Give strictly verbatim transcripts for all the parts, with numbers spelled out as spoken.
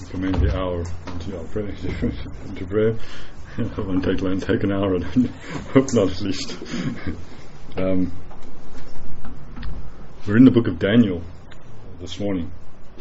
commend the hour into our prayer, into prayer. It won't take long, take an hour, I hope not at least. um, we're in the book of Daniel this morning.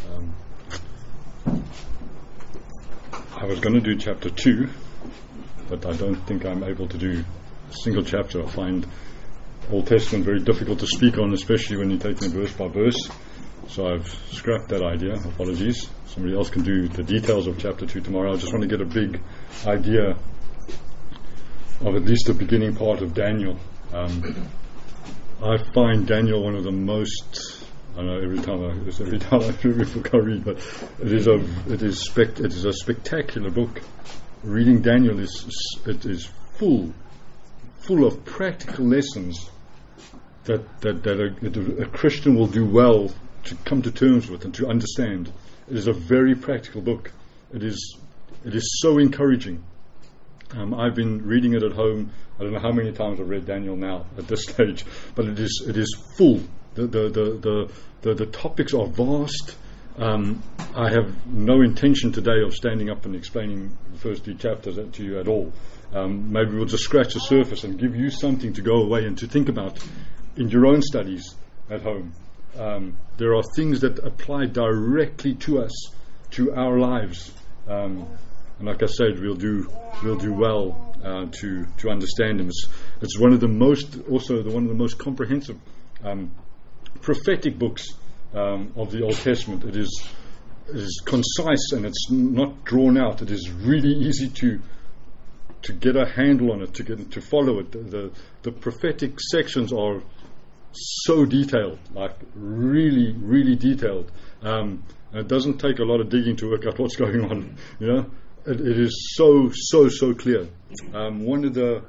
Um, I was going to do chapter two, but I don't think I'm able to do a single chapter. I find Old Testament very difficult to speak on, especially when you're taking it verse by verse. So I've scrapped that idea. Apologies. Somebody else can do the details of chapter two tomorrow. I just want to get a big idea of at least the beginning part of Daniel. Um, I find Daniel one of the most. I know every time I every time I read a book I read, but it is a it is spect it is a spectacular book. Reading Daniel is it is full full of practical lessons that that that a, that a Christian will do well to come to terms with and to understand. It is a very practical book. It is it is so encouraging. Um, I've been reading it at home. I don't know how many times I've read Daniel now at this stage, but it is it is full. The the the the, the, the topics are vast. Um, I have no intention today of standing up and explaining the first three chapters to you at all. Um, maybe we'll just scratch the surface and give you something to go away and to think about in your own studies at home. Um, there are things that apply directly to us, to our lives, um, and like I said, we'll do we'll do well uh, to to understand them. It's, it's one of the most also the one of the most comprehensive um, prophetic books um, of the Old Testament. It is it is concise and it's not drawn out. It is really easy to to get a handle on it, to get to follow it. The the, the prophetic sections are so detailed, like really, really detailed. Um, and it doesn't take a lot of digging to work out what's going on. You know, it, it is so, so, so clear. Um, one of the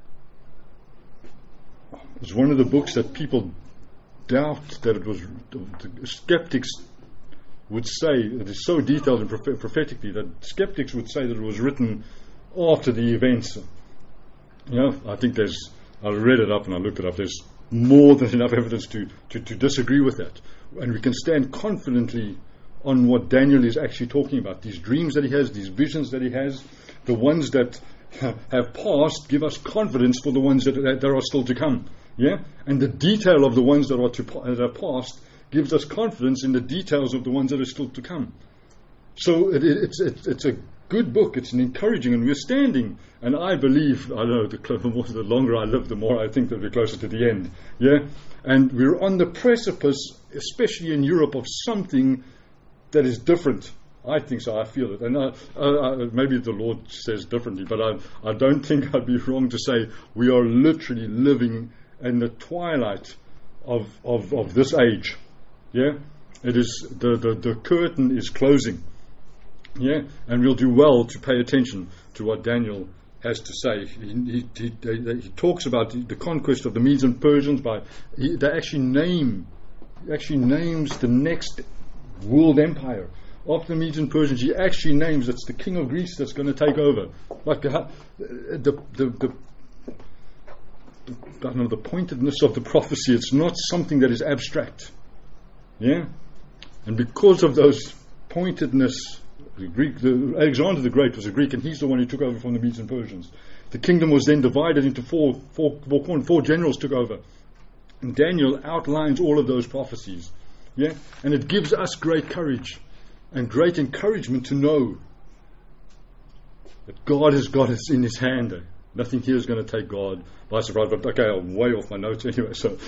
it's one of the books that people doubt that it was. The skeptics would say it is so detailed and proph- prophetically that skeptics would say that it was written after the events. You know, I think there's. I read it up and I looked it up. There's more than enough evidence to, to, to disagree with that. And we can stand confidently on what Daniel is actually talking about. These dreams that he has, these visions that he has, the ones that have passed give us confidence for the ones that, that, that are still to come. Yeah? And the detail of the ones that are, to, that are past gives us confidence in the details of the ones that are still to come. So it, it, it's, it, it's a good book. It's an encouraging, and we're standing, and I believe, I know the, the, more, the longer I live, the more I think that we're closer to the end. Yeah, and we're on the precipice, especially in Europe, of something that is different. I think so. I feel it, and I, I, I, maybe the Lord says differently, but I, I don't think I'd be wrong to say we are literally living in the twilight of of, of this age. Yeah, it is the, the the curtain is closing. Yeah, and we'll do well to pay attention to what Daniel has to say. He, he, he, he talks about the, the conquest of the Medes and Persians. By he, they actually name, he actually names the next world empire after the Medes and Persians. He actually names it's the king of Greece that's going to take over. Like the the the, the I don't know, the pointedness of the prophecy. It's not something that is abstract. Yeah, and because of those pointedness. The Greek, the, Alexander the Great was a Greek, and he's the one who took over from the Medes and Persians. The kingdom was then divided into four, four, four, four generals took over. And Daniel outlines all of those prophecies. Yeah? And it gives us great courage and great encouragement to know that God has got us in his hand. Nothing here is going to take God by surprise. But okay, I'm way off my notes anyway. So,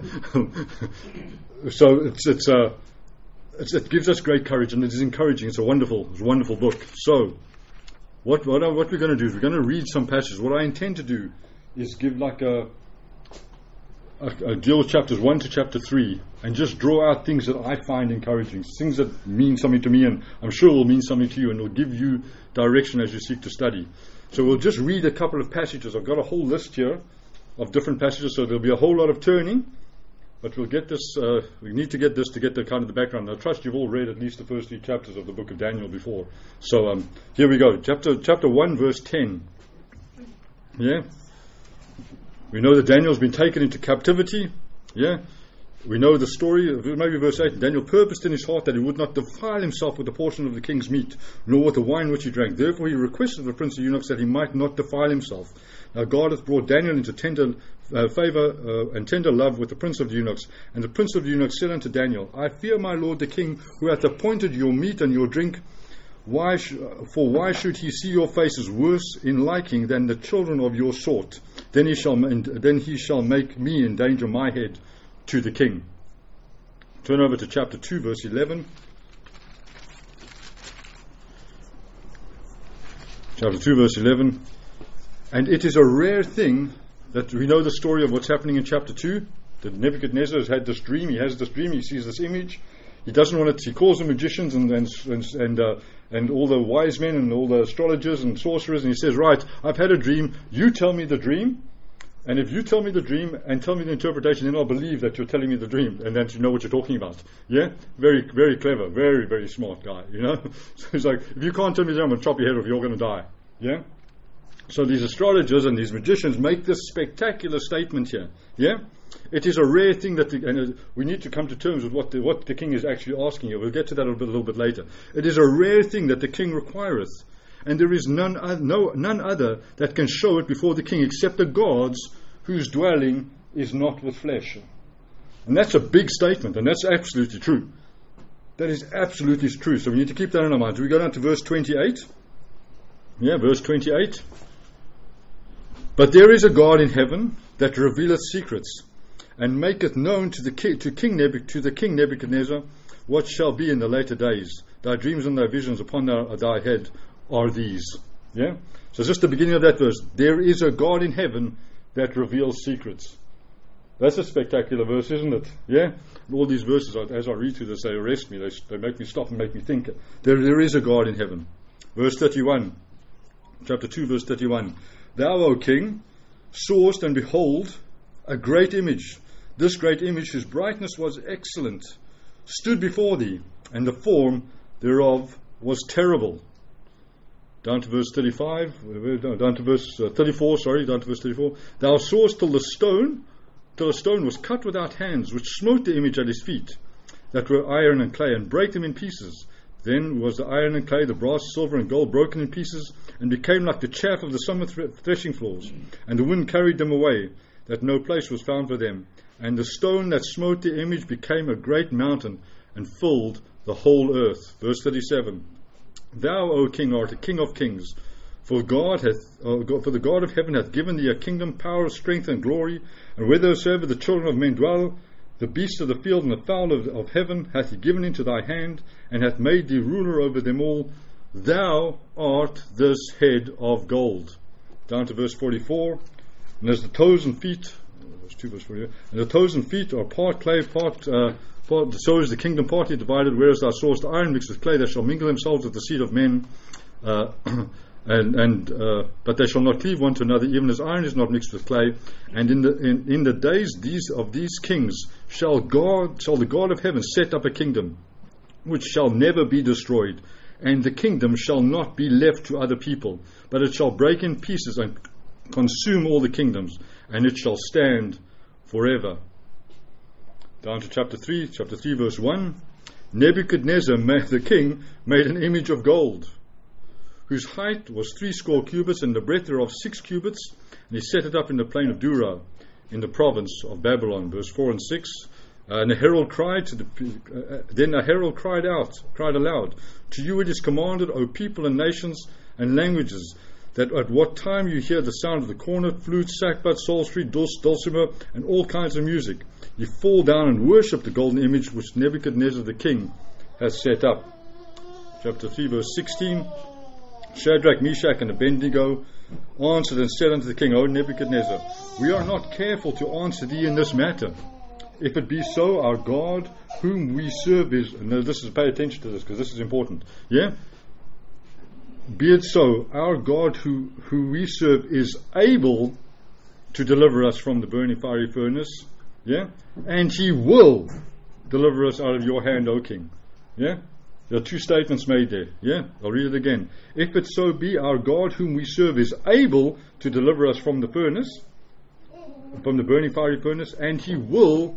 so it's it's uh, It's, it gives us great courage, and it is encouraging. It's a wonderful, it's a wonderful book. So, what what, what we're going to do is we're going to read some passages. What I intend to do is give like a, a, a deal with chapters one to chapter three, and just draw out things that I find encouraging, things that mean something to me, and I'm sure will mean something to you, and will give you direction as you seek to study. So we'll just read a couple of passages. I've got a whole list here of different passages, so there'll be a whole lot of turning. But we'll get this, uh, we need to get this to get the kind of the background. I trust you've all read at least the first three chapters of the book of Daniel before. So um, here we go. Chapter chapter one, verse ten. Yeah? We know that Daniel's been taken into captivity. Yeah? We know the story, maybe verse eight. Daniel purposed in his heart that he would not defile himself with a portion of the king's meat, nor with the wine which he drank. Therefore he requested of the prince of eunuchs that he might not defile himself. Now God hath brought Daniel into tender uh, favour uh, and tender love with the prince of the eunuchs. And the prince of the eunuchs said unto Daniel, I fear my lord the king, who hath appointed your meat and your drink. Why sh- for why should he see your faces worse in liking than the children of your sort? Then he shall then he shall make me endanger my head to the king. Turn over to chapter two, verse eleven. Chapter two, verse eleven. And it is a rare thing that we know the story of what's happening in chapter two. That Nebuchadnezzar has had this dream. He has this dream. He sees this image. He doesn't want it. He calls the magicians and and and and, uh, and all the wise men and all the astrologers and sorcerers, and he says, "Right, I've had a dream. You tell me the dream, and if you tell me the dream and tell me the interpretation, then I'll believe that you're telling me the dream, and then you know what you're talking about." Yeah, very, very clever, very, very smart guy. You know, so he's like, "If you can't tell me the dream, I'm going to chop your head off. You're going to die." Yeah. So these astrologers and these magicians make this spectacular statement here. Yeah. It is a rare thing that, the, and uh, we need to come to terms with what the, what the king is actually asking you. We'll get to that a little bit, a little bit later. It is a rare thing that the king requireth, and there is none, uh, no, none other that can show it before the king except the gods whose dwelling is not with flesh. And that's a big statement, and that's absolutely true. That is absolutely true. So we need to keep that in our minds. We go down to verse twenty-eight. Yeah, verse twenty-eight. But there is a God in heaven that revealeth secrets, and maketh known to the ki- to King Nebuch- to the king Nebuchadnezzar what shall be in the later days. Thy dreams and thy visions upon thy, thy head are these. Yeah. So just the beginning of that verse. There is a God in heaven that reveals secrets. That's a spectacular verse, isn't it? Yeah. All these verses, as I read through this, they arrest me. They, they make me stop and make me think. There, there is a God in heaven. Verse thirty-one, chapter two, verse thirty-one. Thou, O king, sawest, and behold, a great image. This great image, whose brightness was excellent, stood before thee, and the form thereof was terrible. Down to verse thirty-five, down to verse uh, thirty-four, sorry, down to verse thirty-four. Thou sawest till the stone, till the stone was cut without hands, which smote the image at his feet, that were iron and clay, and brake them in pieces. Then was the iron and clay, the brass, silver, and gold broken in pieces, and became like the chaff of the summer threshing floors. And the wind carried them away, that no place was found for them. And the stone that smote the image became a great mountain, and filled the whole earth. Verse thirty-seven. Thou, O king, art a king of kings. For God hath, uh, God, for the God of heaven hath given thee a kingdom, power, strength, and glory. And whithersoever the children of men dwell, the beasts of the field and the fowl of, of heaven hath he given into thy hand, and hath made thee ruler over them all. Thou art this head of gold. Down to verse forty-four. And as the toes and feet, verse two, verse forty-four, and the toes and feet are part clay, part, uh, part, so is the kingdom partly divided. Whereas thou sawest iron mixed with clay, they shall mingle themselves with the seed of men. Uh, And and uh, but they shall not cleave one to another, even as iron is not mixed with clay. And in the in, in the days these of these kings shall God shall the God of heaven set up a kingdom which shall never be destroyed, and the kingdom shall not be left to other people, but it shall break in pieces and consume all the kingdoms, and it shall stand forever. Down to chapter three, chapter three, verse one. Nebuchadnezzar, the king, made an image of gold, whose height was threescore cubits, and the breadth thereof six cubits, and he set it up in the plain of Dura, in the province of Babylon. Verse four and six. Uh, and a herald cried to the uh, then a herald cried out, cried aloud, to you it is commanded, O people and nations and languages, that at what time you hear the sound of the cornet, flute, sackbut, psaltery, dulc- dulcimer, and all kinds of music, you fall down and worship the golden image which Nebuchadnezzar the king has set up. Chapter three, verse sixteen. Shadrach, Meshach, and Abednego answered and said unto the king, O Nebuchadnezzar, we are not careful to answer thee in this matter. If it be so, our God, whom we serve, is... Now, this is, pay attention to this, because this is important. Yeah? Be it so, our God, who, who we serve, is able to deliver us from the burning fiery furnace. Yeah? And he will deliver us out of your hand, O king. Yeah? There are two statements made there. Yeah, I'll read it again. If it so be, our God whom we serve is able to deliver us from the furnace, from the burning fiery furnace, and he will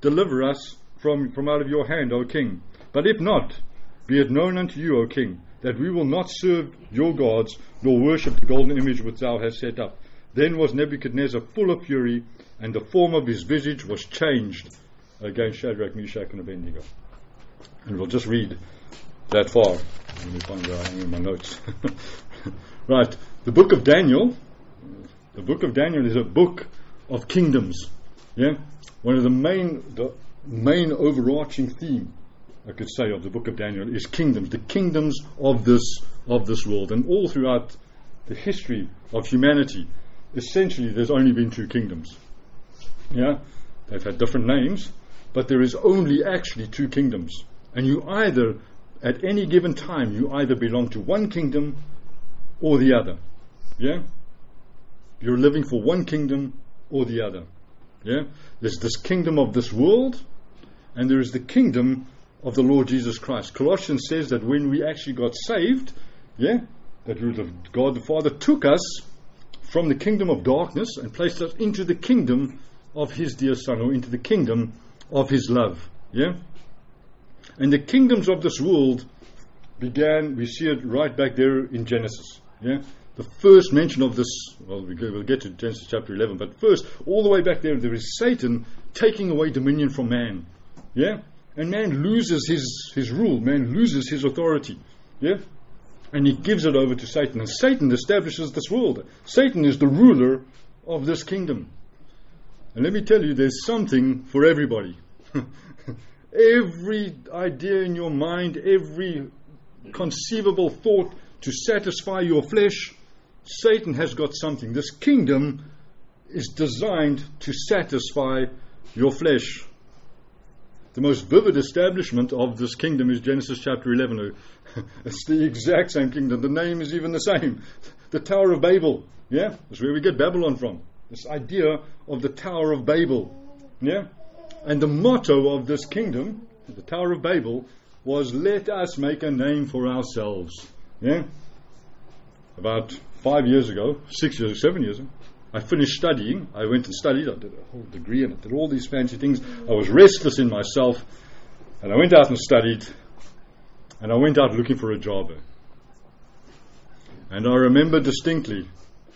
deliver us from, from out of your hand, O king. But if not, be it known unto you, O king, that we will not serve your gods, nor worship the golden image which thou hast set up. Then was Nebuchadnezzar full of fury, and the form of his visage was changed against Shadrach, Meshach, and Abednego. And we'll just read that far. Let me find where I am in my notes. Right, the book of Daniel. The book of Daniel is a book of kingdoms. Yeah, one of the main, the main overarching theme, I could say, of the book of Daniel is kingdoms, the kingdoms of this of this world, and all throughout the history of humanity, essentially, there's only been two kingdoms. Yeah, they've had different names, but there is only actually two kingdoms, and you either, at any given time, you either belong to one kingdom or the other. Yeah, you're living for one kingdom or the other. Yeah, there's this kingdom of this world, and there is the kingdom of the Lord Jesus Christ. Colossians says that when we actually got saved, yeah, that God the Father took us from the kingdom of darkness and placed us into the kingdom of His dear Son, or into the kingdom of His love. Yeah, and the kingdoms of this world began. We see it right back there in Genesis. Yeah. The first mention of this, well, we'll get to Genesis chapter eleven, but first, all the way back there, there is Satan taking away dominion from man. Yeah? And man loses his, his rule, man loses his authority. Yeah? And he gives it over to Satan. And Satan establishes this world. Satan is the ruler of this kingdom. And let me tell you, there's something for everybody. Every idea in your mind, every conceivable thought to satisfy your flesh, Satan has got something. This kingdom is designed to satisfy your flesh. The most vivid establishment of this kingdom is Genesis chapter eleven. It's the exact same kingdom. The name is even the same. The Tower of Babel. Yeah? That's where we get Babylon from. This idea of the Tower of Babel. Yeah? And the motto of this kingdom, the Tower of Babel, was, let us make a name for ourselves. Yeah? About five years ago, six years, seven years ago, I finished studying. I went and studied. I did a whole degree and I did all these fancy things. I was restless in myself. And I went out and studied. And I went out looking for a job. And I remember distinctly,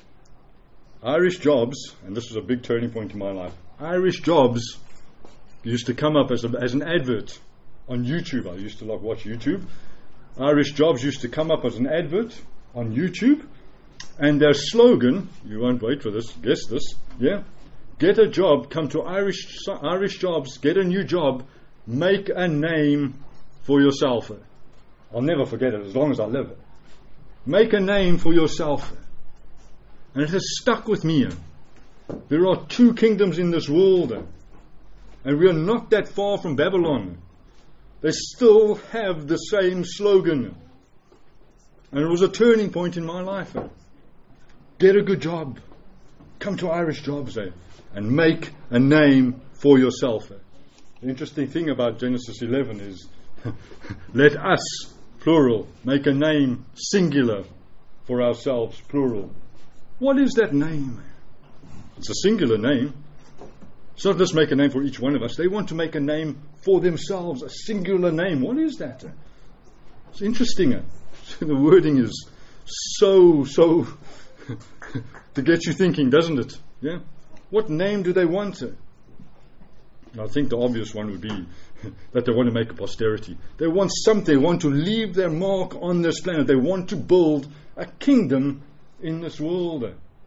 Irish Jobs, and this was a big turning point in my life, Irish Jobs used to come up as, a, as an advert on YouTube. I used to like watch YouTube. Irish Jobs used to come up as an advert on YouTube, and their slogan, you won't wait for this, guess this, yeah, get a job, come to Irish Irish Jobs, get a new job, make a name for yourself. I'll never forget it as long as I live. Make a name for yourself. And it has stuck with me. There are two kingdoms in this world, and we are not that far from Babylon. They still have the same slogan. And it was a turning point in my life. Get a good job. Come to Irish Jobs eh, and make a name for yourself. The interesting thing about Genesis eleven is let us, plural, make a name, singular, for ourselves, plural. What is that name? It's a singular name. It's not just make a name for each one of us. They want to make a name for themselves, a singular name. What is that? It's interesting. The wording is so, so to get you thinking, doesn't it? Yeah. What name do they want? I think the obvious one would be that they want to make a posterity. They want something. They want to leave their mark on this planet. They want to build a kingdom in this world.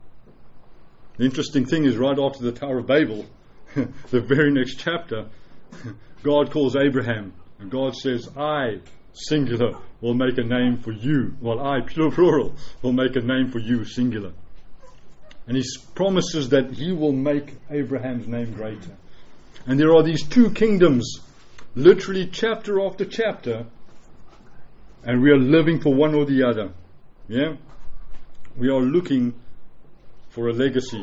The interesting thing is, right after the Tower of Babel, the very next chapter, God calls Abraham, and God says, I, singular, will make a name for you. Well, I, plural, will make a name for you, singular. And he promises that he will make Abraham's name greater. And there are these two kingdoms, literally chapter after chapter, and we are living for one or the other. Yeah? We are looking for a legacy.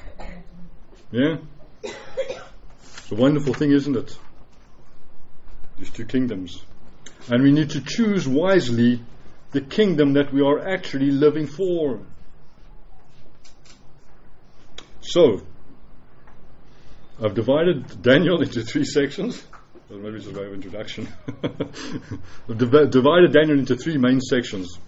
Yeah? It's a wonderful thing, isn't it? These two kingdoms. And we need to choose wisely the kingdom that we are actually living for. So, I've divided Daniel into three sections. Well, maybe it's a way of introduction. I've div- divided Daniel into three main sections.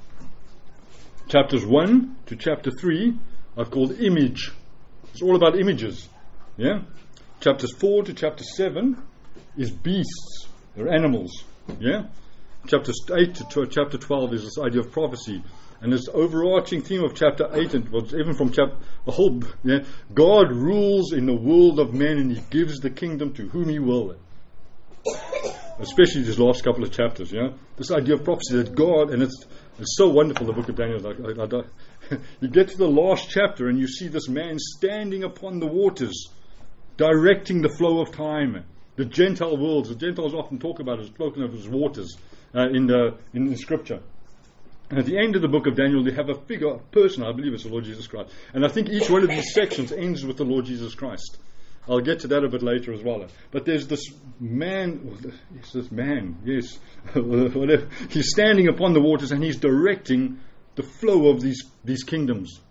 Chapters one to chapter three I've called image. It's all about images. Yeah? Chapters four to chapter seven is beasts. They're animals. Yeah? Chapters eight to tw- chapter twelve is this idea of prophecy. And this overarching theme of chapter eight, and well, even from chapter, the whole, yeah, God rules in the world of men and He gives the kingdom to whom He will. Especially these last couple of chapters, yeah. This idea of prophecy that God, and it's it's so wonderful, the book of Daniel. Like, I, I, I, you get to the last chapter and you see this man standing upon the waters, directing the flow of time. The Gentile worlds, the Gentiles often talk about it, spoken of as waters uh, in the in, in Scripture. And at the end of the book of Daniel, they have a figure, a person, I believe it's the Lord Jesus Christ. And I think each one of these sections ends with the Lord Jesus Christ. I'll get to that a bit later as well. But there's this man, yes, this man, yes, whatever. He's standing upon the waters and he's directing the flow of these, these kingdoms.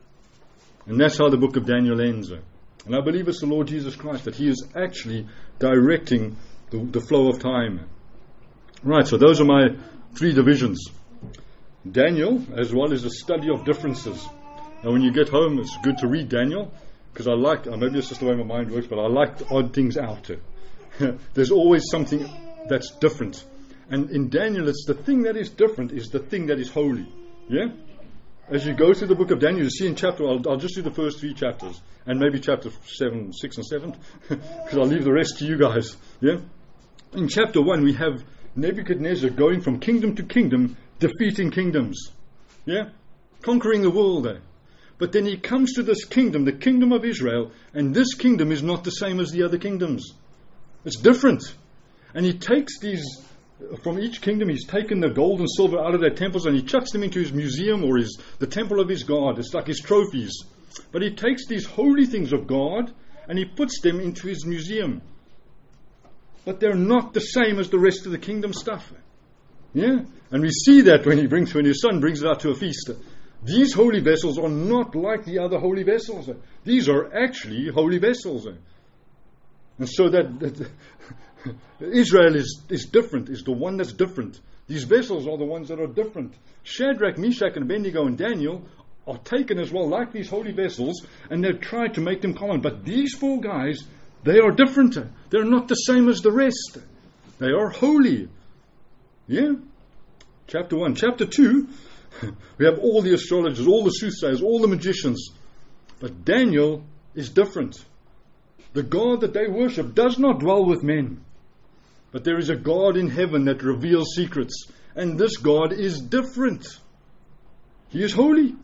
And that's how the book of Daniel ends. And I believe it's the Lord Jesus Christ, that He is actually directing the, the flow of time. Right, so those are my three divisions. Daniel, as well as a study of differences. Now when you get home, it's good to read Daniel, because I like, uh, maybe it's just the way my mind works, but I like to odd things out. There's always something that's different. And in Daniel, it's the thing that is different is the thing that is holy. Yeah? As you go through the book of Daniel, you see in chapter, I'll, I'll just do the first three chapters, and maybe chapter seven, six and seven, because I'll leave the rest to you guys. Yeah? In chapter one, we have Nebuchadnezzar going from kingdom to kingdom, defeating kingdoms, yeah, conquering the world there. But then he comes to this kingdom, the kingdom of Israel, and this kingdom is not the same as the other kingdoms. It's different. And he takes these, from each kingdom, he's taken the gold and silver out of their temples and he chucks them into his museum or his the temple of his God. It's like his trophies. But he takes these holy things of God and he puts them into his museum. But they're not the same as the rest of the kingdom stuff. Yeah? And we see that when he brings, when his son brings it out to a feast. These holy vessels are not like the other holy vessels. These are actually holy vessels. And so that, that Israel is, is different, is the one that's different. These vessels are the ones that are different. Shadrach, Meshach, and Abednego and Daniel are taken as well like these holy vessels, and they've tried to make them common. But these four guys, they are different. They're not the same as the rest. They are holy. Yeah? Chapter one. Chapter two, we have all the astrologers, all the soothsayers, all the magicians. But Daniel is different. The God that they worship does not dwell with men. But there is a God in heaven that reveals secrets. And this God is different. He is holy.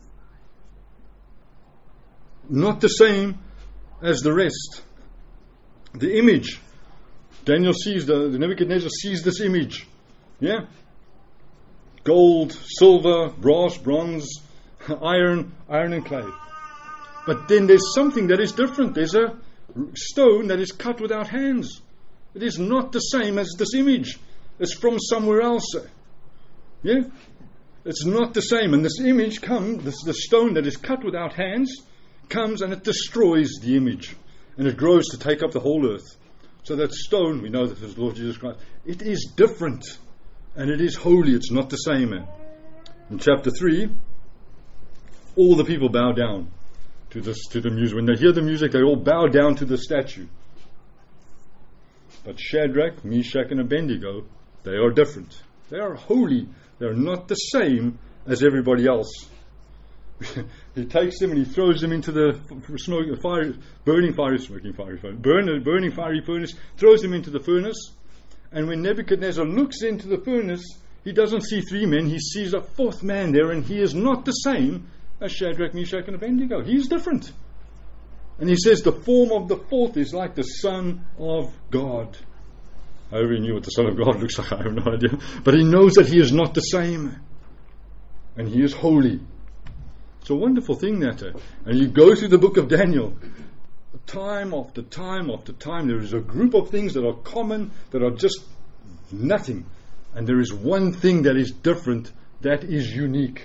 Not the same as the rest. The image. Daniel sees, the, the Nebuchadnezzar sees this image. Yeah? Gold, silver, brass, bronze, iron, iron and clay. But then there's something that is different. There's a stone that is cut without hands. It is not the same as this image. It's from somewhere else. Yeah? It's not the same. And this image comes, this the stone that is cut without hands, comes and it destroys the image. And it grows to take up the whole earth. So that stone, we know that is Lord Jesus Christ. It is different. And it is holy. It's not the same. In chapter three, all the people bow down to this, to the music. When they hear the music, they all bow down to the statue. But Shadrach, Meshach, and Abednego, they are different. They are holy. They are not the same as everybody else. He takes them and he throws them into the smoke, fire, burning fiery, smoking fiery furnace, burn, burning fiery furnace, throws them into the furnace. And when Nebuchadnezzar looks into the furnace, he doesn't see three men, he sees a fourth man there, and he is not the same as Shadrach, Meshach, and Abednego. He is different. And he says the form of the fourth is like the Son of God. However he knew what the Son of God looks like, I have no idea. But he knows that he is not the same. And he is holy. It's a wonderful thing, that. Uh, and you go through the book of Daniel, time after time after time, there is a group of things that are common, that are just nothing. And there is one thing that is different, that is unique.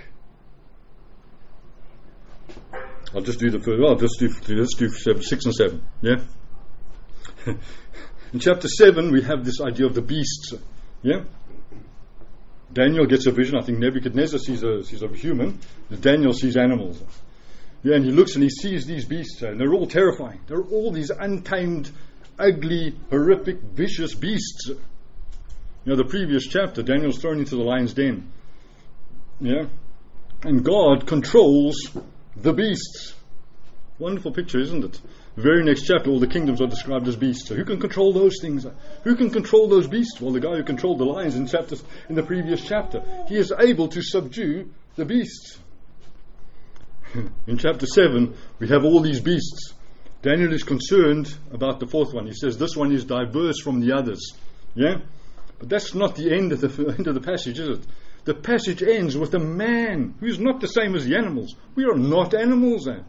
I'll just do the first, well, I'll just do, let's do seven, six and seven, yeah? In chapter seven, we have this idea of the beasts. Yeah? Daniel gets a vision. I think Nebuchadnezzar sees a, sees a human. Daniel sees animals. Yeah, and he looks and he sees these beasts, and they're all terrifying. They're all these untamed, ugly, horrific, vicious beasts. You know, the previous chapter, Daniel's thrown into the lion's den. Yeah? And God controls the beasts. Wonderful picture, isn't it? The very next chapter, all the kingdoms are described as beasts. So who can control those things? Who can control those beasts? Well, the guy who controlled the lions in chapter, in the previous chapter. He is able to subdue the beasts. In chapter seven, we have all these beasts. Daniel is concerned about the fourth one. He says this one is diverse from the others. Yeah? But that's not the end of the end of the passage, is it? The passage ends with a man who is not the same as the animals. We are not animals. Eh?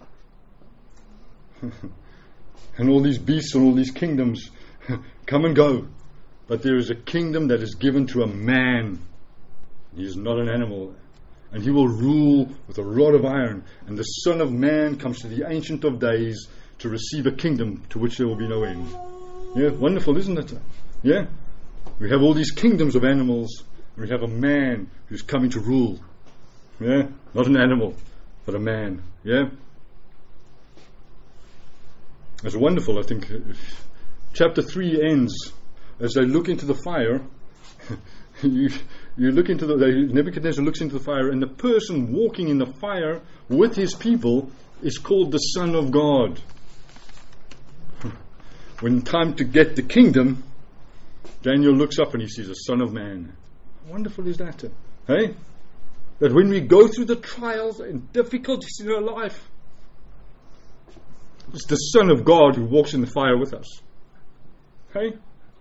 And all these beasts and all these kingdoms come and go. But there is a kingdom that is given to a man. He is not an animal. And he will rule with a rod of iron. And the Son of Man comes to the Ancient of Days to receive a kingdom to which there will be no end. Yeah, wonderful, isn't it? Yeah? We have all these kingdoms of animals, and we have a man who's coming to rule. Yeah? Not an animal, but a man. Yeah? It's wonderful, I think. Chapter three ends as they look into the fire. you, you look into the Nebuchadnezzar looks into the fire, and the person walking in the fire with his people is called the Son of God. When time to get the kingdom, Daniel looks up and he sees a Son of Man. How wonderful is that? Hey? That when we go through the trials and difficulties in our life, it's the Son of God who walks in the fire with us. Hey?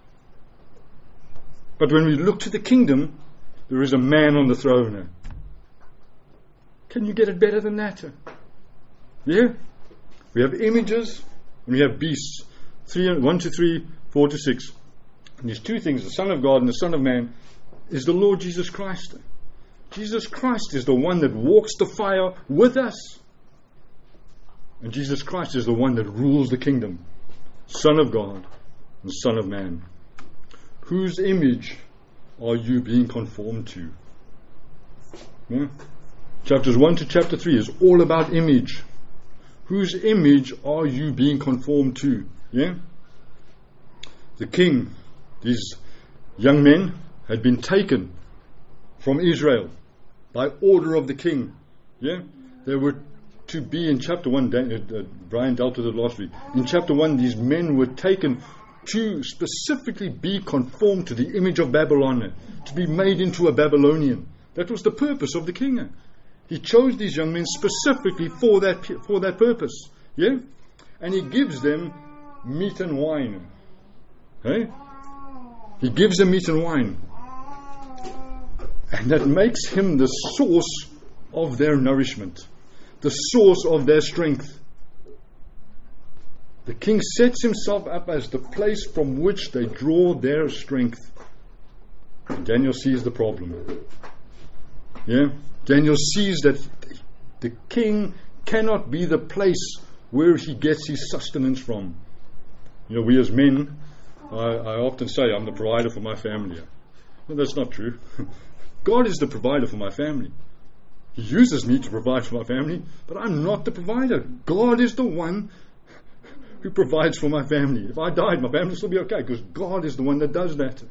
But when we look to the kingdom, there is a man on the throne. Can you get it better than that? Yeah? We have images and we have beasts. Three, one to three, four to six. And these two things, the Son of God and the Son of Man, is the Lord Jesus Christ. Jesus Christ is the one that walks the fire with us. And Jesus Christ is the one that rules the kingdom. Son of God and Son of Man. Whose image are you being conformed to? Yeah? Chapters one to chapter three is all about image. Whose image are you being conformed to? Yeah? The king, these young men, had been taken from Israel by order of the king. Yeah? They were to be in chapter one, uh, Brian dealt with it last week. In chapter one, these men were taken to specifically be conformed to the image of Babylon, to be made into a Babylonian. That was the purpose of the king. He chose these young men specifically for that for that purpose. Yeah? And he gives them meat and wine. Hey? He gives them meat and wine. And that makes him the source of their nourishment, the source of their strength. The king sets himself up as the place from which they draw their strength. And Daniel sees the problem. Yeah? Daniel sees that the king cannot be the place where he gets his sustenance from. You know, we as men, I, I often say I'm the provider for my family. Well, that's not true. God is the provider for my family. He uses me to provide for my family, but I'm not the provider. God is the one who provides for my family. If I died, my family would still be okay, because God is the one that does that.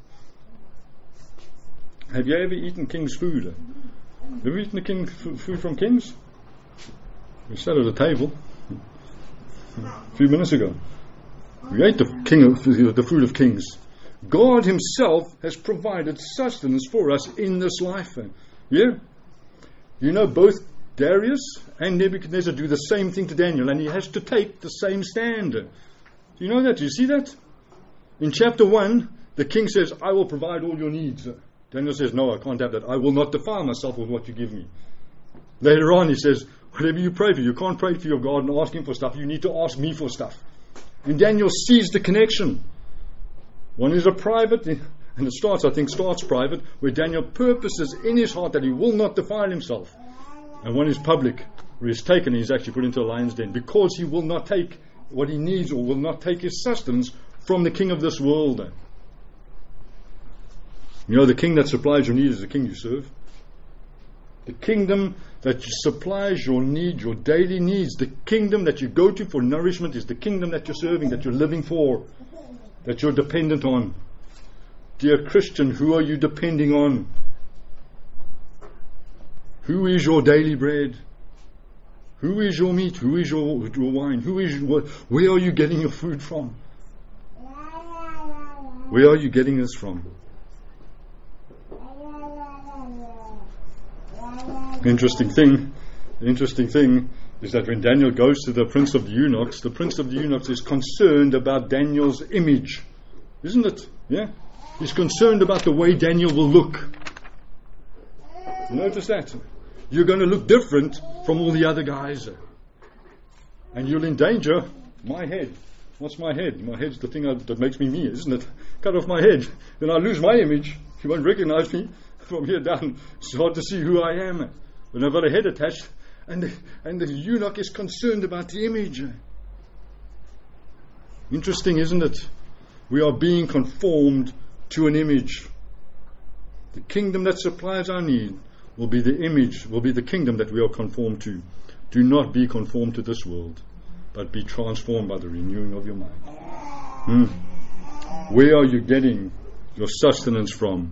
Have you ever eaten King's food? Have you ever eaten the king f- food from King's? We sat at a table a few minutes ago. We ate the king of, the food of Kings. God himself has provided sustenance for us in this life. Yeah? You know, both Darius and Nebuchadnezzar do the same thing to Daniel, and he has to take the same stand. Do you know that? Do you see that? In chapter one, the king says, I will provide all your needs. Daniel says, no, I can't have that. I will not defile myself with what you give me. Later on, he says, whatever you pray for, you can't pray for your God and ask him for stuff. You need to ask me for stuff. And Daniel sees the connection. One is a private, and it starts, I think, starts private, where Daniel purposes in his heart that he will not defile himself. And one is public, where he's taken and he's actually put into a lion's den, because he will not take what he needs, or will not take his sustenance from the king of this world. You know, the king that supplies your needs is the king you serve. The kingdom that supplies your need, your daily needs, the kingdom that you go to for nourishment is the kingdom that you're serving, that you're living for, that you're dependent on. Dear Christian, who are you depending on? Who is your daily bread? Who is your meat? Who is your, your wine? Who is your, where are you getting your food from? Where are you getting this from? Interesting thing, the interesting thing is that when Daniel goes to the prince of the eunuchs, the prince of the eunuchs is concerned about Daniel's image, isn't it? Yeah, he's concerned about the way Daniel will look. You notice that? You're going to look different from all the other guys, and you'll endanger my head. What's my head? My head's the thing I, that makes me me, isn't it? Cut off my head, then I lose my image. You won't recognize me from here down. It's hard to see who I am when I've got a head attached, and the, and the eunuch is concerned about the image. Interesting, isn't it? We are being conformed to an image. The kingdom that supplies our need will be the image, will be the kingdom that we are conformed to. Do not be conformed to this world, but be transformed by the renewing of your mind. Hmm. Where are you getting your sustenance from?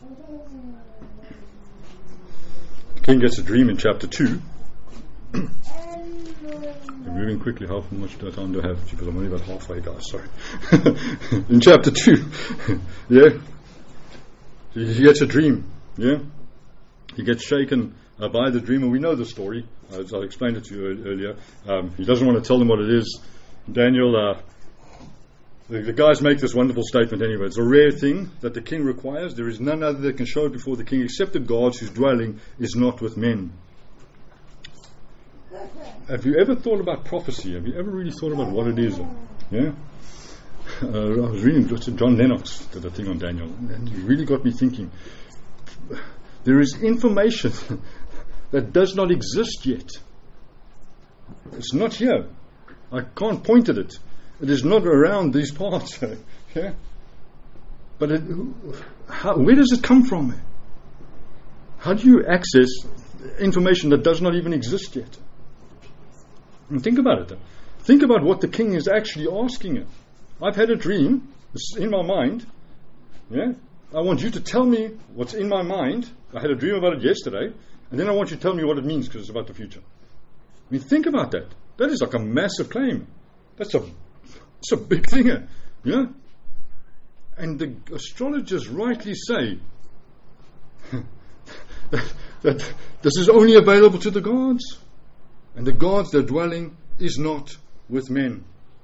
The king gets a dream in chapter two. I'm moving quickly. How much time do I have? Because I'm only about halfway, guys. Sorry. In chapter two, yeah, he, he gets a dream. Yeah, he gets shaken uh, by the dream, and we know the story. As I explained it to you earlier. Um, he doesn't want to tell them what it is. Daniel, uh, the, the guys make this wonderful statement anyway. It's a rare thing that the king requires. There is none other that can show it before the king except the gods whose dwelling is not with men. Have you ever thought about prophecy? Have you ever really thought about what it is? Yeah. Uh, I was reading John Lennox did a thing on Daniel, and it really got me thinking. There is information that does not exist yet. It's not here. I can't point at it. It is not around these parts. Yeah? But it, how, where does it come from? How do you access information that does not even exist yet? And think about it. Think about what the king is actually asking him. I've had a dream. It's in my mind. Yeah? I want you to tell me what's in my mind. I had a dream about it yesterday. And then I want you to tell me what it means, because it's about the future. I mean, think about that. That is like a massive claim. That's a, that's a big thing. Yeah? And the astrologers rightly say that, that this is only available to the gods. And the gods, their dwelling is not with men.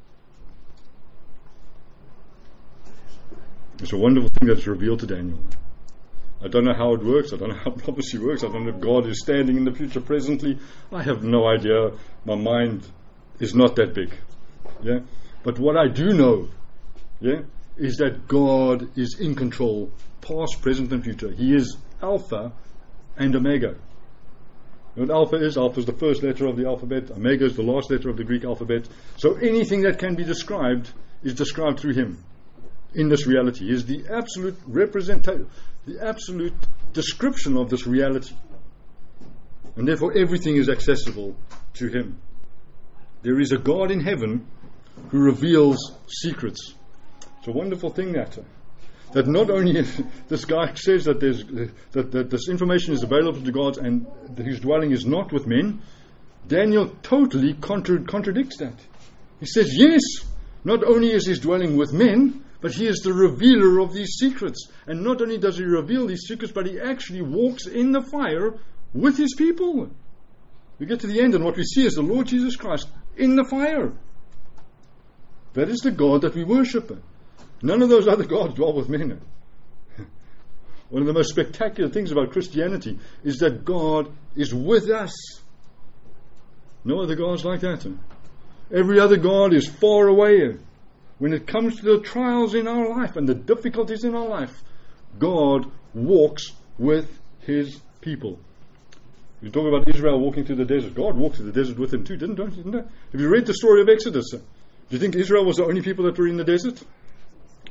It's a wonderful thing that's revealed to Daniel. I don't know how it works. I don't know how prophecy works. I don't know if God is standing in the future presently. I have no idea. My mind is not that big. Yeah. But what I do know, yeah, is that God is in control, past, present, and future. He is Alpha and Omega. You know what Alpha is? Alpha is the first letter of the alphabet. Omega is the last letter of the Greek alphabet. So anything that can be described is described through Him. In this reality, He is the absolute representation, the absolute description of this reality, and therefore everything is accessible to Him. There is a God in heaven who reveals secrets. It's a wonderful thing that that not only this guy says that there's that, that this information is available to gods and His dwelling is not with men. Daniel totally contra- contradicts that. He says, yes, not only is His dwelling with men, but He is the revealer of these secrets. And not only does He reveal these secrets, but He actually walks in the fire with His people. We get to the end, and what we see is the Lord Jesus Christ in the fire. That is the God that we worship. None of those other gods dwell with men. One of the most spectacular things about Christianity is that God is with us. No other gods like that. Every other God is far away. When it comes to the trials in our life and the difficulties in our life, God walks with His people. You talk about Israel walking through the desert. God walked through the desert with them too, didn't, didn't they? Have you read the story of Exodus? Do you think Israel was the only people that were in the desert?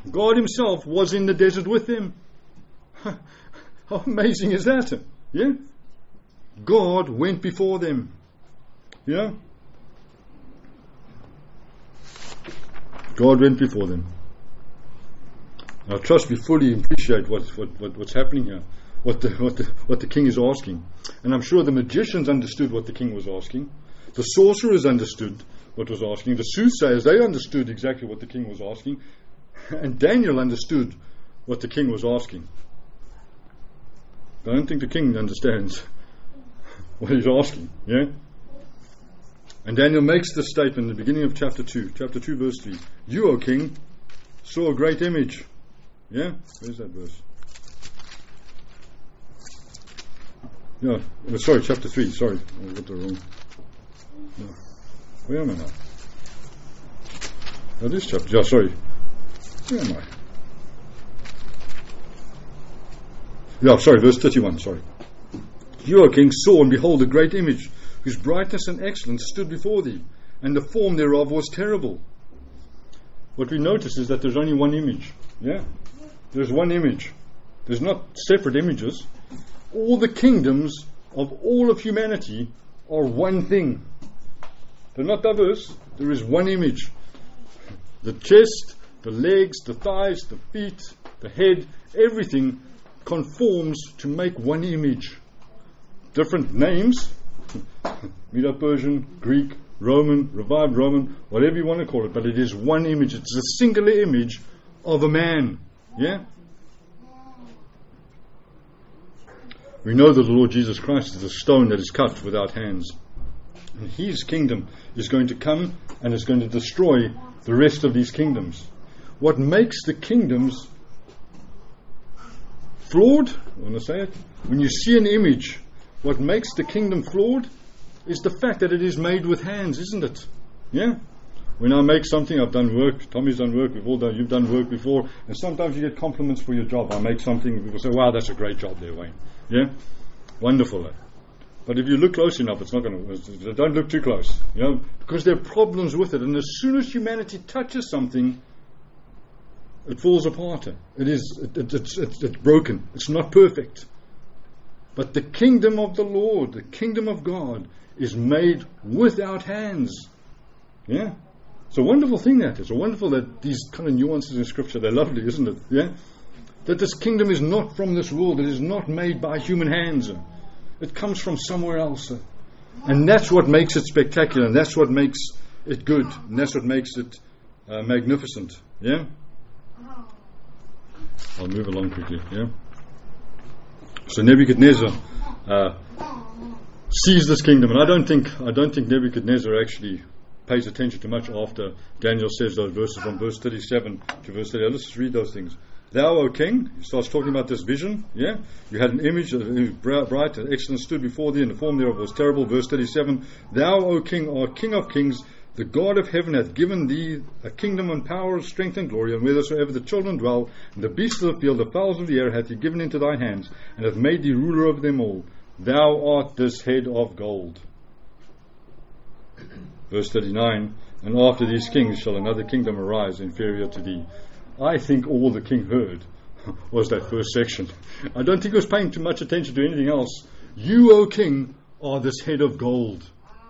God himself was in the desert with them. How amazing is that? Yeah? God went before them. Yeah? God went before them. I trust we fully appreciate what, what, what, what's happening here, what the, what, the, what the king is asking. And I'm sure the magicians understood what the king was asking. The sorcerers understood what was asking. The soothsayers, they understood exactly what the king was asking. And Daniel understood what the king was asking. I don't think the king understands what he's asking. Yeah? And Daniel makes the statement in the beginning of chapter two. Chapter two, verse three. You, O king, saw a great image. Yeah? Where's that verse? Yeah. Oh, sorry, chapter three. Sorry. I got the wrong. No. Where am I now? Oh, this chapter. Yeah, sorry. Where am I? Yeah, sorry, verse thirty-one, sorry. You, O king, saw and behold a great image, whose brightness and excellence stood before thee, and the form thereof was terrible. What we notice is that there's only one image. Yeah? There's one image. There's not separate images. All the kingdoms of all of humanity are one thing. They're not diverse. There is one image. The chest, the legs, the thighs, the feet, the head, everything conforms to make one image. Different names, Medo-Persian, Greek, Roman, revived Roman, whatever you want to call it, but it is one image. It's a singular image of a man. Yeah? We know that the Lord Jesus Christ is a stone that is cut without hands. And his kingdom is going to come and is going to destroy the rest of these kingdoms. What makes the kingdoms flawed, I want to say it, when you see an image, what makes the kingdom flawed is the fact that it is made with hands, isn't it? Yeah? When I make something, I've done work, Tommy's done work, we've all done, you've done work before, and sometimes you get compliments for your job. I make something, and people say, wow, that's a great job there, Wayne. Yeah? Wonderful. Eh? But if you look close enough, it's not going to, don't look too close, you know, because there are problems with it, and as soon as humanity touches something, it falls apart. It is, it, it, it's, it's, it's broken. It's not perfect. But the kingdom of the Lord, the kingdom of God, is made without hands. Yeah? It's a wonderful thing, that. It's a wonderful that these kind of nuances in Scripture, they're lovely, isn't it? Yeah? That this kingdom is not from this world. It is not made by human hands. It comes from somewhere else. And that's what makes it spectacular. And that's what makes it good. And that's what makes it uh, magnificent. Yeah? I'll move along quickly. Yeah? So Nebuchadnezzar uh, sees this kingdom, and I don't think I don't think Nebuchadnezzar actually pays attention to much after Daniel says those verses from verse thirty-seven to verse thirty. Let's just read those things. Thou, O king, he starts talking about this vision. Yeah, you had an image, bright and excellent, stood before thee, and the form thereof was terrible. Verse thirty-seven. Thou, O king, art King of kings. The God of heaven hath given thee a kingdom and power, strength and glory, and whithersoever the children dwell, and the beasts of the field, the fowls of the air, hath he given into thy hands, and hath made thee ruler over them all. Thou art this head of gold. Verse thirty-nine. And after these kings shall another kingdom arise, inferior to thee. I think all the king heard was that first section. I don't think he was paying too much attention to anything else. You, O king, are this head of gold.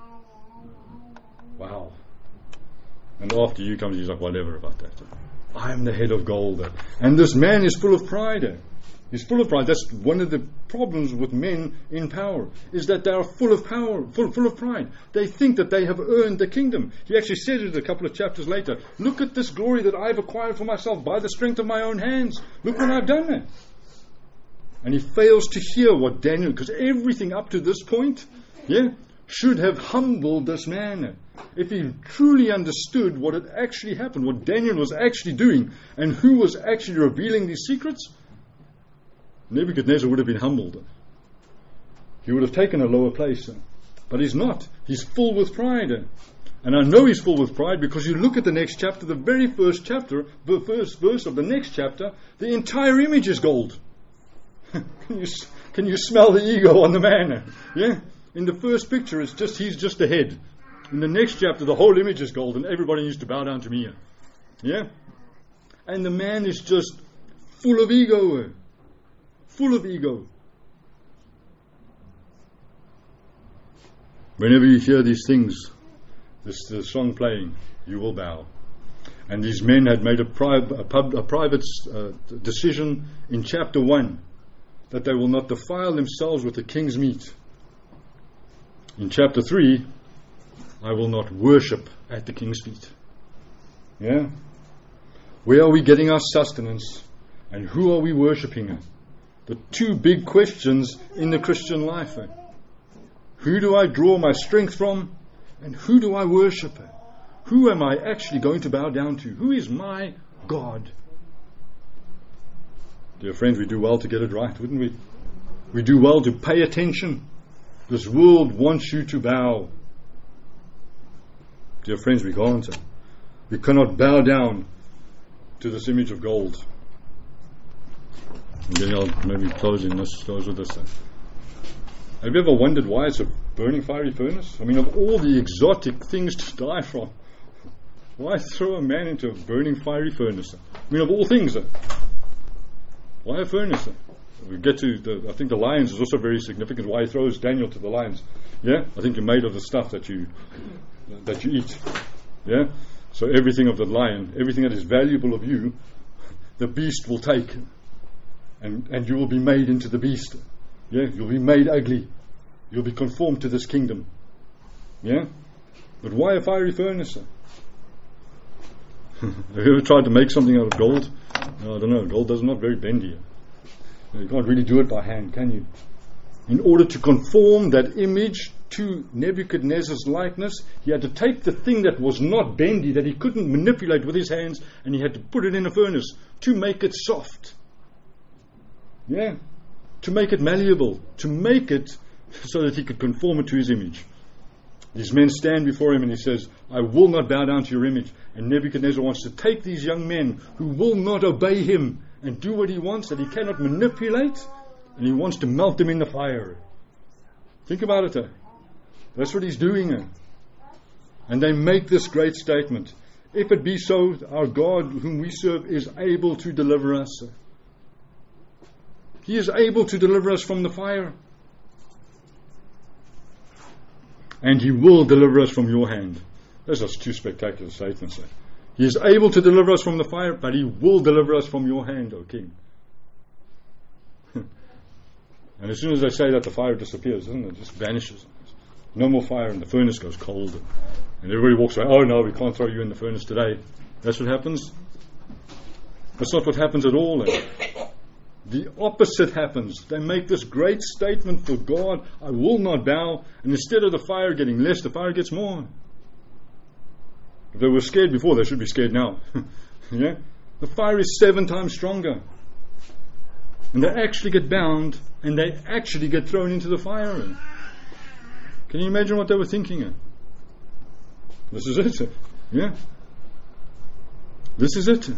Wow. And after you comes, he's like, whatever about that. I am the head of gold. And this man is full of pride. He's full of pride. That's one of the problems with men in power, is that they are full of power, full, full of pride. They think that they have earned the kingdom. He actually said it a couple of chapters later. Look at this glory that I've acquired for myself by the strength of my own hands. Look what I've done there. And he fails to hear what Daniel, because everything up to this point, yeah, should have humbled this man. If he truly understood what had actually happened, what Daniel was actually doing, and who was actually revealing these secrets, Nebuchadnezzar would have been humbled. He would have taken a lower place. But he's not. He's full with pride. And I know he's full with pride because you look at the next chapter, the very first chapter, the first verse of the next chapter, the entire image is gold. can you can you smell the ego on the man? Yeah? In the first picture, it's just he's just the head. In the next chapter, the whole image is gold, and everybody needs to bow down to me. Yeah? And the man is just full of ego. Eh? Full of ego. Whenever you hear these things, this the song playing, you will bow. And these men had made a, pri- a, pub- a private uh, decision in chapter one that they will not defile themselves with the king's meat. In chapter three, I will not worship at the king's feet. Yeah? Where are we getting our sustenance? And who are we worshipping? The two big questions in the Christian life. Eh? Who do I draw my strength from? And who do I worship? Who am I actually going to bow down to? Who is my God? Dear friends, we do well to get it right, wouldn't we? We do well to pay attention. This world wants you to bow. Dear friends, we can't. We cannot bow down to this image of gold. And then I'll maybe close in this, close with this. Have you ever wondered why it's a burning fiery furnace? I mean, of all the exotic things to die from, why throw a man into a burning fiery furnace? I mean, of all things, why a furnace? We get to, the, I think the lions is also very significant. Why he throws Daniel to the lions? Yeah, I think you're made of the stuff that you that you eat. Yeah, so everything of the lion, everything that is valuable of you, the beast will take, and and you will be made into the beast. Yeah, you'll be made ugly. You'll be conformed to this kingdom. Yeah, but why a fiery furnace? Have you ever tried to make something out of gold? No, I don't know. Gold is not very bendy. You can't really do it by hand, can you? In order to conform that image to Nebuchadnezzar's likeness, he had to take the thing that was not bendy, that he couldn't manipulate with his hands, and he had to put it in a furnace to make it soft. Yeah. To make it malleable. To make it so that he could conform it to his image. These men stand before him and he says, I will not bow down to your image. And Nebuchadnezzar wants to take these young men who will not obey him and do what he wants, that he cannot manipulate, and he wants to melt them in the fire. Think about it. Eh? That's what he's doing. Eh? And they make this great statement. If it be so, our God whom we serve is able to deliver us. He is able to deliver us from the fire. And he will deliver us from your hand. Those are two spectacular statements. Eh? He is able to deliver us from the fire, but he will deliver us from your hand, O King. And as soon as they say that, the fire disappears, doesn't it? It just vanishes. No more fire, and the furnace goes cold. And everybody walks away. Oh no, we can't throw you in the furnace today. That's what happens? That's not what happens at all. Eh? The opposite happens. They make this great statement for God, I will not bow, and instead of the fire getting less, the fire gets more. If they were scared before, they should be scared now. Yeah? The fire is seven times stronger. And they actually get bound, and they actually get thrown into the fire. Can you imagine what they were thinking? This is it. Yeah? This is it.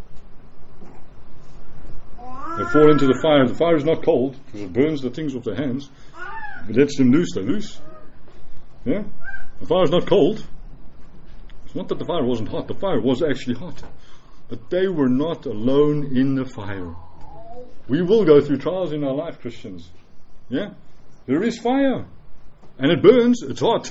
They fall into the fire. The fire is not cold, because it burns the things off their hands. If it lets them loose, they're loose. Yeah? The fire is not cold. It's not that the fire wasn't hot. The fire was actually hot. But they were not alone in the fire. We will go through trials in our life, Christians. Yeah? There is fire. And it burns. It's hot.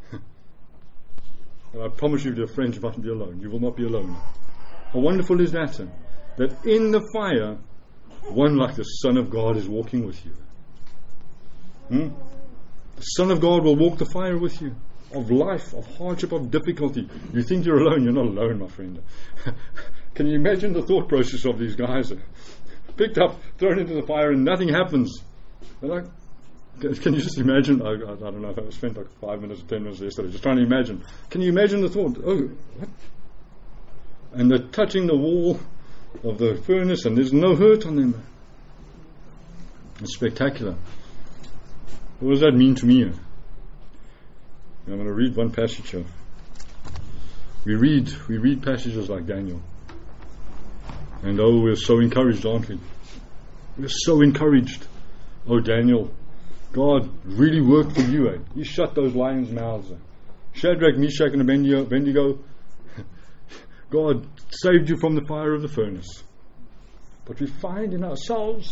But I promise you, dear friends, you mustn't be alone. You will not be alone. How wonderful is that? That in the fire, one like the Son of God is walking with you. Hmm? The Son of God will walk the fire with you. Of life, of hardship, of difficulty. You think you're alone, you're not alone, my friend. Can you imagine the thought process of these guys? Picked up, thrown into the fire, and nothing happens. They're like, can you just imagine? I, I, I don't know, I spent like five minutes or ten minutes yesterday just trying to imagine. Can you imagine the thought? Oh, what? And they're touching the wall of the furnace and there's no hurt on them. It's spectacular. What does that mean to me? I'm going to read one passage here. We read, we read passages like Daniel. And oh, we're so encouraged, aren't we? We're so encouraged. Oh, Daniel, God really worked for you. Eh? He shut those lions' mouths. Eh? Shadrach, Meshach, and Abednego, God saved you from the fire of the furnace. But we find in ourselves,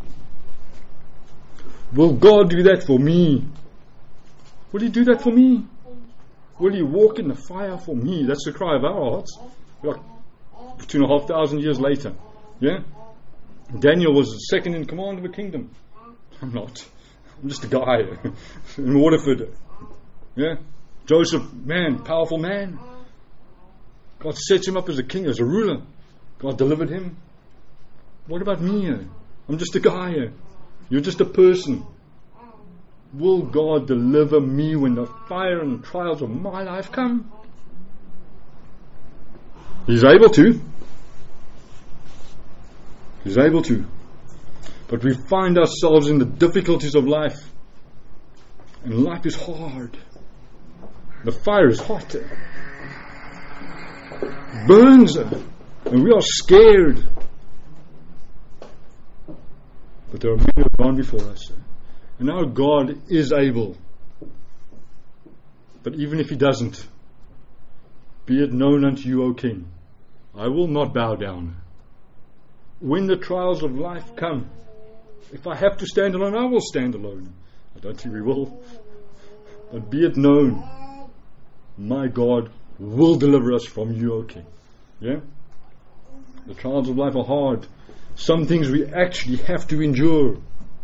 will God do that for me? Will He do that for me? Will He walk in the fire for me? That's the cry of our hearts. Like two and a half thousand years later. Yeah? Daniel was the second in command of a kingdom. I'm not. I'm just a guy in Waterford. Yeah? Joseph, man, powerful man. God sets him up as a king, as a ruler. God delivered him. What about me? I'm just a guy. You're just a person. Will God deliver me when the fire and trials of my life come? He's able to. He's able to. But we find ourselves in the difficulties of life. And life is hard. The fire is hot. Burns. And we are scared. But there are many who have gone before us. And our God is able. But even if He doesn't, be it known unto you, O King, I will not bow down. When the trials of life come, if I have to stand alone, I will stand alone. I don't think we will. But be it known, my God will deliver us from you, O King. Yeah? The trials of life are hard. Some things we actually have to endure.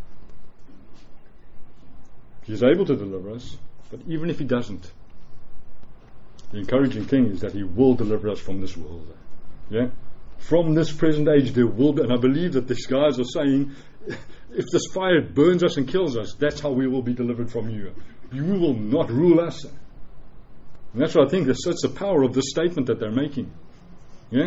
He's able to deliver us, but even if He doesn't, the encouraging thing is that He will deliver us from this world. Yeah? From this present age there will be, and I believe that these guys are saying, if this fire burns us and kills us, that's how we will be delivered from you. You will not rule us. And that's what I think, that's, that's the power of this statement that they're making. Yeah?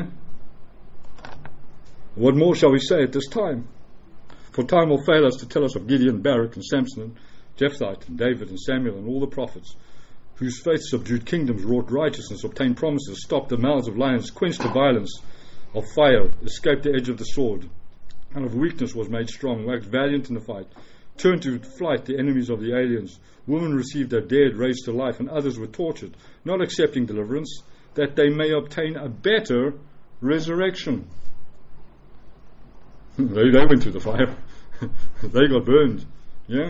What more shall we say at this time? For time will fail us to tell us of Gideon, Barak, and Samson, and Jephthah, and David, and Samuel, and all the prophets, whose faith subdued kingdoms, wrought righteousness, obtained promises, stopped the mouths of lions, quenched the violence of fire, escaped the edge of the sword, and of weakness was made strong, waxed valiant in the fight, turned to flight the enemies of the aliens. Women received their dead raised to life, and others were tortured, not accepting deliverance, that they may obtain a better resurrection. they, they went through the fire. They got burned. Yeah?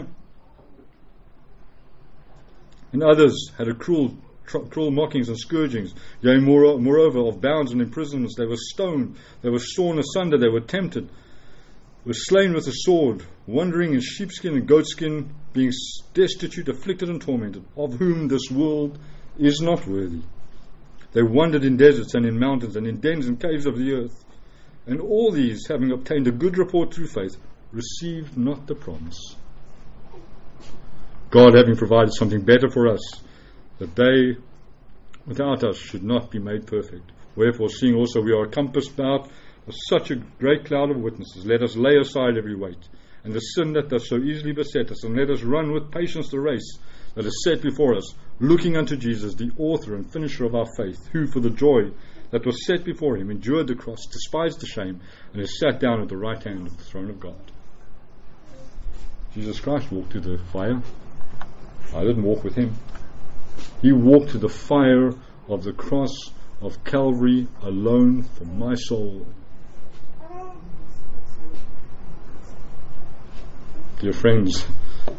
And others had a cruel, tr- cruel mockings and scourgings. Yea, more, moreover, of bounds and imprisonments, they were stoned, they were sawn asunder, they were tempted, were slain with a sword, wandering in sheepskin and goatskin, being destitute, afflicted, and tormented, of whom this world is not worthy. They wandered in deserts and in mountains and in dens and caves of the earth. And all these, having obtained a good report through faith, received not the promise. God having provided something better for us, that they without us should not be made perfect. Wherefore, seeing also we are compassed about with such a great cloud of witnesses, let us lay aside every weight, and the sin that does so easily beset us, and let us run with patience the race that is set before us, looking unto Jesus, the author and finisher of our faith, who for the joy that was set before him endured the cross, despised the shame, and is sat down at the right hand of the throne of God. Jesus Christ walked through the fire. I didn't walk with him. He walked through the fire of the cross of Calvary alone for my soul. Dear friends,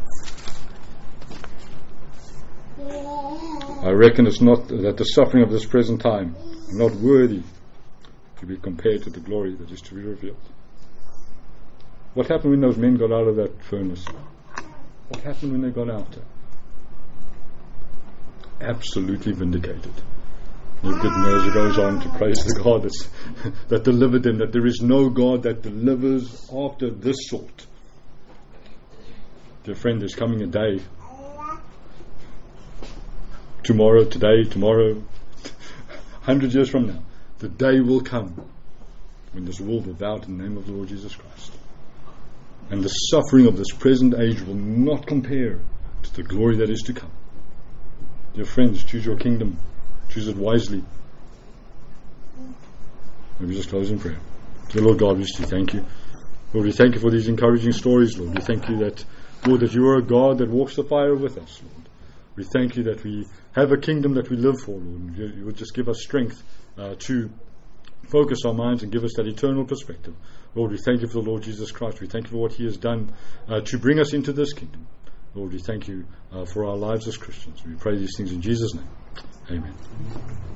I reckon it's not that the suffering of this present time are not worthy to be compared to the glory that is to be revealed. What happened when those men got out of that furnace? What happened when they got out? Absolutely vindicated. Nebuchadnezzar goes on to praise the God that's, that delivered them, that there is no God that delivers after this sort. Dear friend, there's coming a day. Tomorrow, today, tomorrow, hundred years from now, the day will come when this world will bow to the name of the Lord Jesus Christ. And the suffering of this present age will not compare to the glory that is to come. Dear friends, choose your kingdom. Choose it wisely. Maybe just close in prayer. Dear Lord God, we just thank you. Lord, we thank you for these encouraging stories, Lord. We thank you that, Lord, that you are a God that walks the fire with us, Lord. We thank you that we have a kingdom that we live for, Lord. And you, you would just give us strength uh, to focus our minds and give us that eternal perspective. Lord, we thank you for the Lord Jesus Christ. We thank you for what he has done uh, to bring us into this kingdom. Lord, we thank you uh, for our lives as Christians. We pray these things in Jesus' name. Amen.